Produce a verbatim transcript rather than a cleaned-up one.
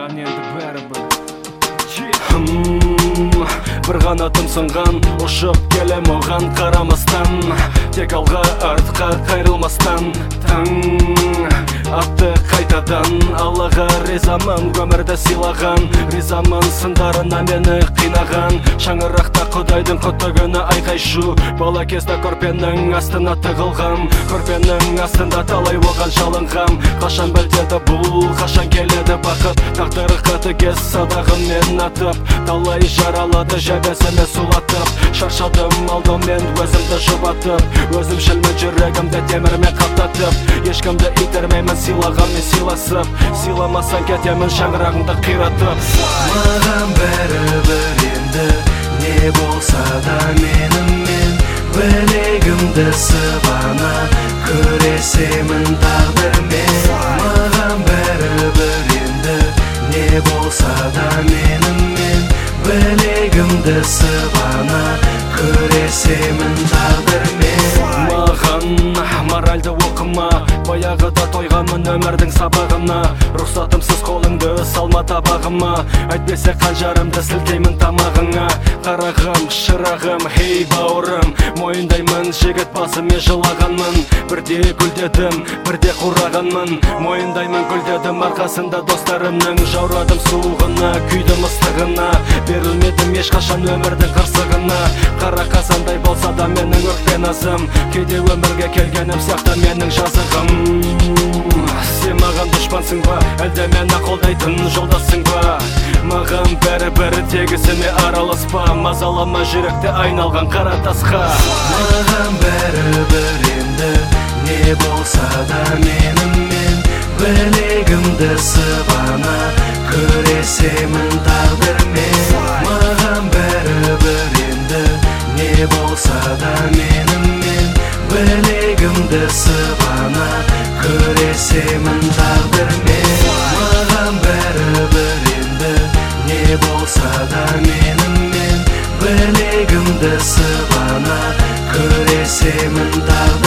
маған енді бәрібір. Бір қанатым сынған, ұшып келем оған қарамастан, тек алға артқа қайрылмастан. Таң атты қайтадан, Аллаға ризамын өмірді сыйлаған, ризамын сындарына мені қинаған. Шаңырақта Құдайдың құтты күні айқай шу, бала кезде көрпенің астына тығылғам, көрпенің астында талай оған жалынғам. Қашан білдеді бұл, қашан келеді бақыт, тағдыры қатыгез садағын мен атып, талай жаралады жебесіме сулатып. Шаршадым алдымен өзімді жұбатып, өзімшілмен жүрегімді темірмен қаптатып. Ешкімді итермеймін сыйлағанмен сыйласып, сыйламасаң кетемін шаңырағыңды қиратып. Маған бәрібір енді не болса да менімен, білегімді сыбана күресемін тағдырмен. Маған бәрібір енді не болса да менімен, білегімді сыбана күресемін тағдырмен. Маған моральды оқыма, баяғыда тойғанмын өмірдің сабағына. Рұқсатымсыз қолыңды салма табағыма, әйтпесе қанжарымды сілтеймін тамағыңа. Қарағым, шырағым, хей бауырым, мойындаймын жігіт басымен жылағанмын. Бірде гүлдедім, бірде қурағанмын, мойындаймын гүлдедім арқасында достарымның. Жаурадым суығына, күйдім ыстығына, берілмедім ешқашан өмірдің қырсығына. Қара қазандай болса да менің өкпе назым, кейде өмірге келгенім сияқты менің жазығым. Сен маған дұшпансың ба, әлде мені қолдайтын жолдассың ба? Маған бәрібір тегісіме араласпа, мазалама жүректе айналған қара тасқа. Маған бәрібір енді не болса да менімен, білегімді сыбана күресемін тағдырмен. Маған бәрібір енді не болса да менімен, білегімді сыбана күресемін тағдырмен. Маған бәрібір енді не болса да менімен, білегімді сыбана күресемін тағдырмен.